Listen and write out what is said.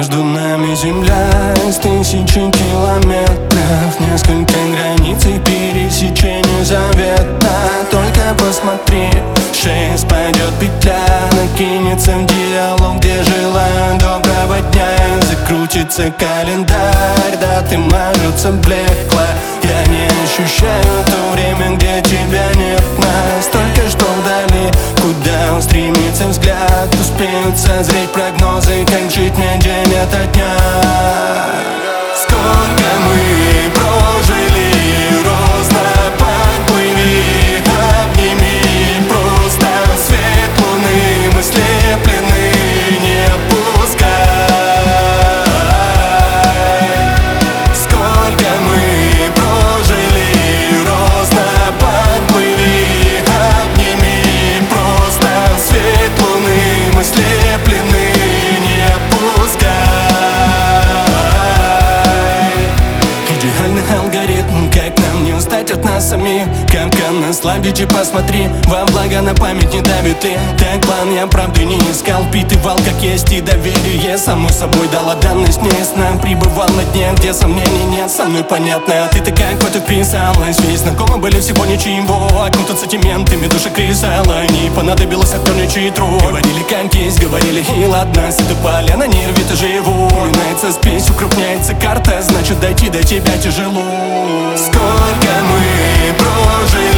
Между нами земля из тысячи километров, несколько границ и пересечений заветно. Только посмотри, шея спадет петля, накинется в диалог, где желаю доброго дня. Закрутится календарь, даты мажутся блекло. Я не ощущаю то время, где тебя нет нас. Только что вдали, куда устремится взгляд, успеют созреть прогнозы, как жить мне день ото дня. Сколько мы прожили, розно подплыви, обними, просто свет луны, мы слеплены, не отпускай. Сколько мы прожили, розно подплыви, обними, просто свет луны, мы слеплены, не отпускай. Идеальный алгоритм, как нам не устать от нас самих. Капкан ослабить и посмотри, во благо на память не давит ли. Так план я правды не искал, впитывал как есть и доверие само собой дала данность неясна. Прибывал на дне, где сомнений нет, со мной понятно. А ты такая, какой-то вписалась. Ведь знакомы были всего ничего, окутаться сантиментами, душа кресала. Не понадобилось отторничий труд. Говорили как есть, говорили и ладно. С этой поля на нерве-то живу. Меняется спесь, укрупняется карта, значит дойти до тебя тяжело. Сколько мы прожили,